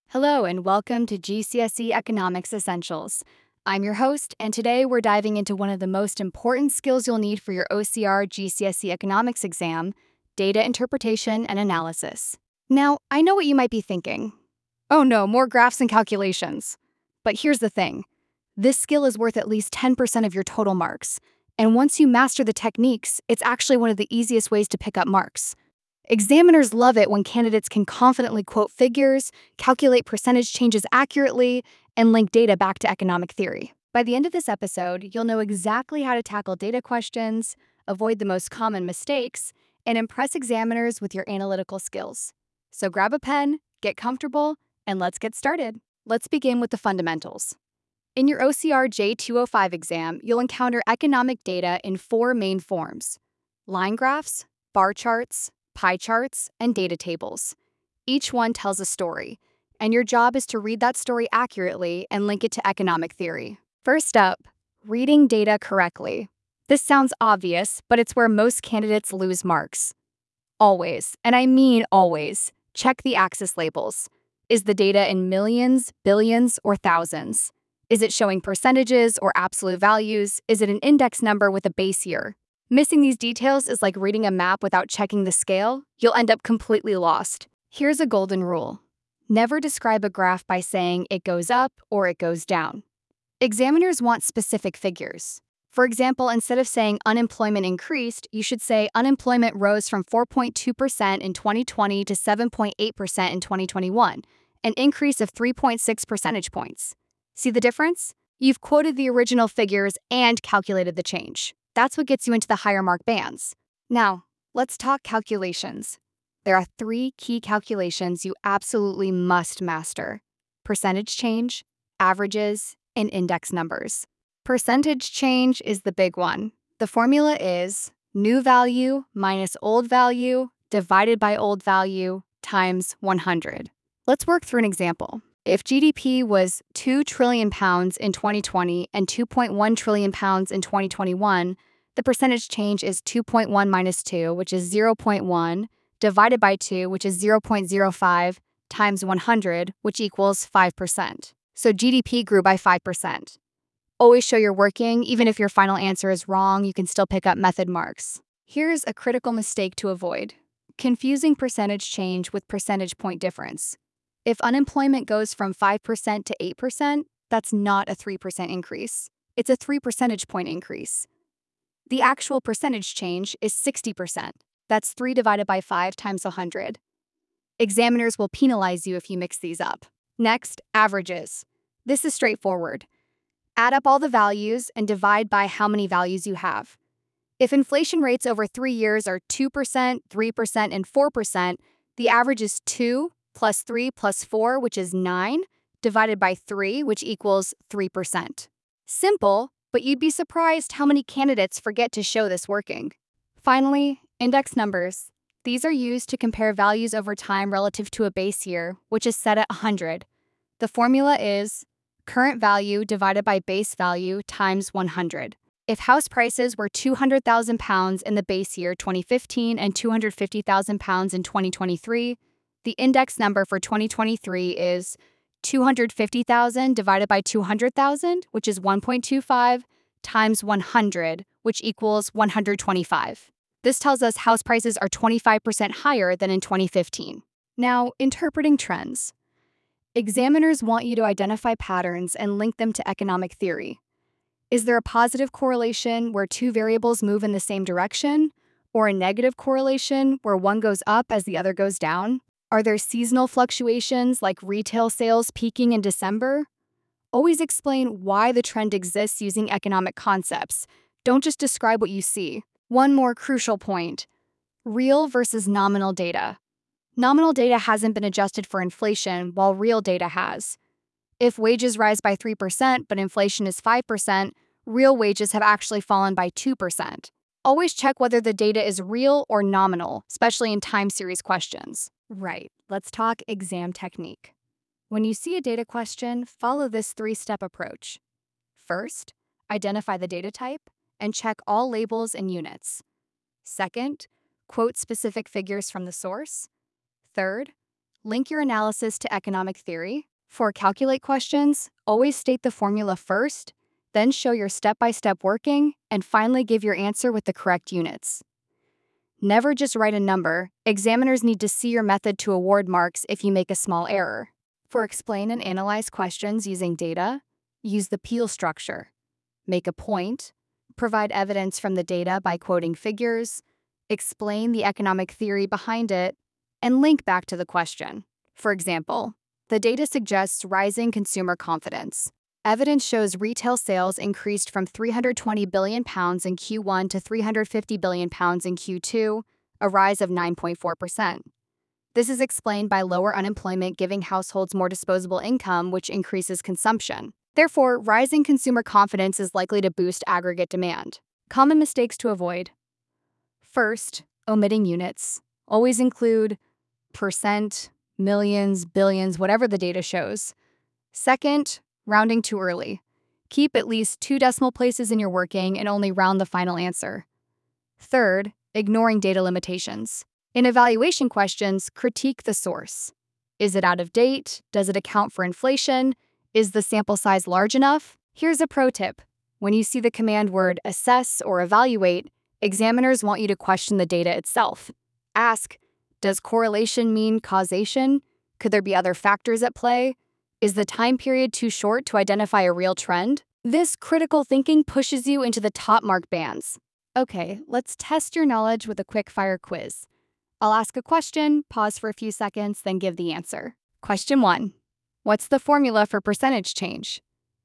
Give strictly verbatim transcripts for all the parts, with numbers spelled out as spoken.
Hello and welcome to G C S E Economics Essentials. I'm your host, and today we're diving into one of the most important skills you'll need for your O C R G C S E Economics exam: data interpretation and analysis. Now, I know what you might be thinking. Oh no, more graphs and calculations. But here's the thing. This skill is worth at least ten percent of your total marks, and once you master the techniques, it's actually one of the easiest ways to pick up marks. Examiners love it when candidates can confidently quote figures, calculate percentage changes accurately, and link data back to economic theory. By the end of this episode, you'll know exactly how to tackle data questions, avoid the most common mistakes, and impress examiners with your analytical skills. So grab a pen, get comfortable, and let's get started. Let's begin with the fundamentals. In your O C R J two oh five exam, you'll encounter economic data in four main forms: line graphs, bar charts, pie charts, and data tables. Each one tells a story, and your job is to read that story accurately and link it to economic theory. First up, reading data correctly. This sounds obvious, but it's where most candidates lose marks. Always, and I mean always, check the axis labels. Is the data in millions, billions, or thousands? Is it showing percentages or absolute values? Is it an index number with a base year? Missing these details is like reading a map without checking the scale. You'll end up completely lost. Here's a golden rule. Never describe a graph by saying it goes up or it goes down. Examiners want specific figures. For example, instead of saying unemployment increased, you should say unemployment rose from four point two percent in twenty twenty to seven point eight percent in twenty twenty-one, an increase of three point six percentage points. See the difference? You've quoted the original figures and calculated the change. That's what gets you into the higher mark bands. Now, let's talk calculations. There are three key calculations you absolutely must master: percentage change, averages, and index numbers. Percentage change is the big one. The formula is new value minus old value divided by old value times one hundred. Let's work through an example. If G D P was two trillion pounds in twenty twenty and two point one trillion pounds in twenty twenty-one, the percentage change is two point one minus two, which is zero point one, divided by two, which is zero point zero five, times one hundred, which equals five percent. So G D P grew by five percent. Always show you're working. Even if your final answer is wrong, you can still pick up method marks. Here's a critical mistake to avoid: confusing percentage change with percentage point difference. If unemployment goes from five percent to eight percent, that's not a three percent increase. It's a three percentage point increase. The actual percentage change is sixty percent. That's three divided by five times one hundred. Examiners will penalize you if you mix these up. Next, averages. This is straightforward. Add up all the values and divide by how many values you have. If inflation rates over three years are two percent, three percent, and four percent, the average is two plus three plus four, which is nine, divided by three, which equals three percent. Simple, but you'd be surprised how many candidates forget to show this working. Finally, index numbers. These are used to compare values over time relative to a base year, which is set at one hundred. The formula is current value divided by base value times one hundred. If house prices were two hundred thousand pounds in the base year twenty fifteen and two hundred fifty thousand pounds in twenty twenty-three, the index number for twenty twenty-three is two hundred fifty thousand divided by two hundred thousand, which is one point two five, times one hundred, which equals one hundred twenty-five. This tells us house prices are twenty-five percent higher than in twenty fifteen. Now, interpreting trends. Examiners want you to identify patterns and link them to economic theory. Is there a positive correlation where two variables move in the same direction, or a negative correlation where one goes up as the other goes down? Are there seasonal fluctuations like retail sales peaking in December? Always explain why the trend exists using economic concepts. Don't just describe what you see. One more crucial point: real versus nominal data. Nominal data hasn't been adjusted for inflation, while real data has. If wages rise by three percent but inflation is five percent, real wages have actually fallen by two percent. Always check whether the data is real or nominal, especially in time series questions. Right, let's talk exam technique. When you see a data question, follow this three-step approach. First, identify the data type and check all labels and units. Second, quote specific figures from the source. Third, Link your analysis to economic theory. For calculate questions, always state the formula first, then show your step-by-step working, and finally give your answer with the correct units. Never just write a number. Examiners need to see your method to award marks if you make a small error. For explain and analyze questions using data, use the Peel structure. Make a point, provide evidence from the data by quoting figures, explain the economic theory behind it, and link back to the question. For example, the data suggests rising consumer confidence. Evidence shows retail sales increased from three hundred twenty billion pounds in Q one to three hundred fifty billion pounds in Q two, a rise of nine point four percent. This is explained by lower unemployment giving households more disposable income, which increases consumption. Therefore, rising consumer confidence is likely to boost aggregate demand. Common mistakes to avoid. First, omitting units. Always include percent, millions, billions, whatever the data shows. Second, rounding too early. Keep at least two decimal places in your working and only round the final answer. Third, ignoring data limitations. In evaluation questions, critique the source. Is it out of date? Does it account for inflation? Is the sample size large enough? Here's a pro tip. When you see the command word assess or evaluate, examiners want you to question the data itself. Ask, does correlation mean causation? Could there be other factors at play? Is the time period too short to identify a real trend? This critical thinking pushes you into the top mark bands. Okay, let's test your knowledge with a quick fire quiz. I'll ask a question, pause for a few seconds, then give the answer. Question one. What's the formula for percentage change?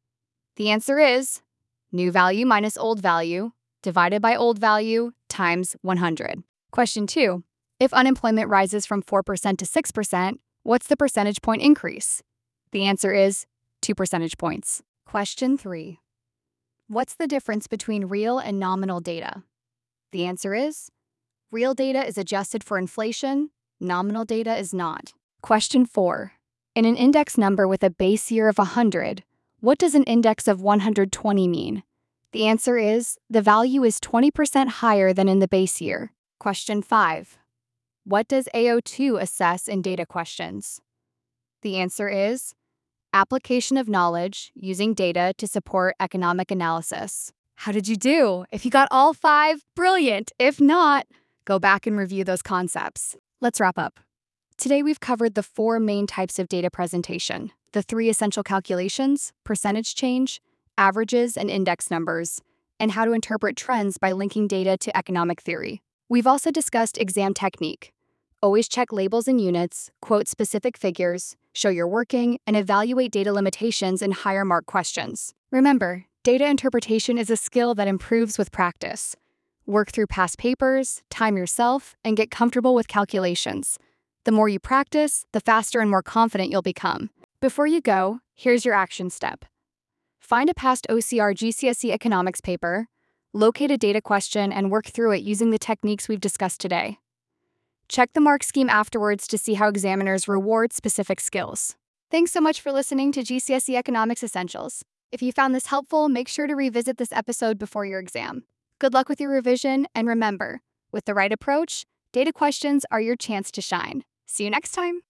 The answer is new value minus old value divided by old value times one hundred. Question two. If unemployment rises from four percent to six percent, what's the percentage point increase? The answer is two percentage points. Question three. What's the difference between real and nominal data? The answer is real data is adjusted for inflation, nominal data is not. Question four. In an index number with a base year of one hundred, what does an index of one hundred twenty mean? The answer is the value is twenty percent higher than in the base year. Question five. What does A O two assess in data questions? The answer is application of knowledge using data to support economic analysis. How did you do? If you got all five, brilliant. If not, go back and review those concepts. Let's wrap up. Today we've covered the four main types of data presentation, the three essential calculations, percentage change, averages, and index numbers, and how to interpret trends by linking data to economic theory. We've also discussed exam technique. Always check labels and units, quote specific figures, show your working, and evaluate data limitations in higher mark questions. Remember, data interpretation is a skill that improves with practice. Work through past papers, time yourself, and get comfortable with calculations. The more you practice, the faster and more confident you'll become. Before you go, here's your action step. Find a past O C R G C S E economics paper, locate a data question, and work through it using the techniques we've discussed today. Check the mark scheme afterwards to see how examiners reward specific skills. Thanks so much for listening to G C S E Economics Essentials. If you found this helpful, make sure to revisit this episode before your exam. Good luck with your revision, and remember, with the right approach, data questions are your chance to shine. See you next time.